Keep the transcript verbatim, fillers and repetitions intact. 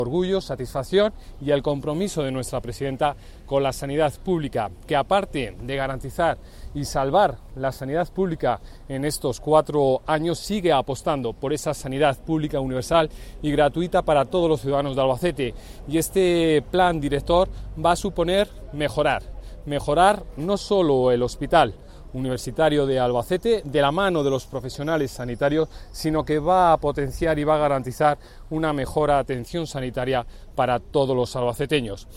Orgullo, satisfacción y el compromiso de nuestra presidenta con la sanidad pública, que aparte de garantizar y salvar la sanidad pública en estos cuatro años, sigue apostando por esa sanidad pública universal y gratuita para todos los ciudadanos de Albacete. Y este plan director va a suponer mejorar, mejorar no solo el hospital universitario de Albacete de la mano de los profesionales sanitarios, sino que va a potenciar y va a garantizar una mejor atención sanitaria para todos los albaceteños.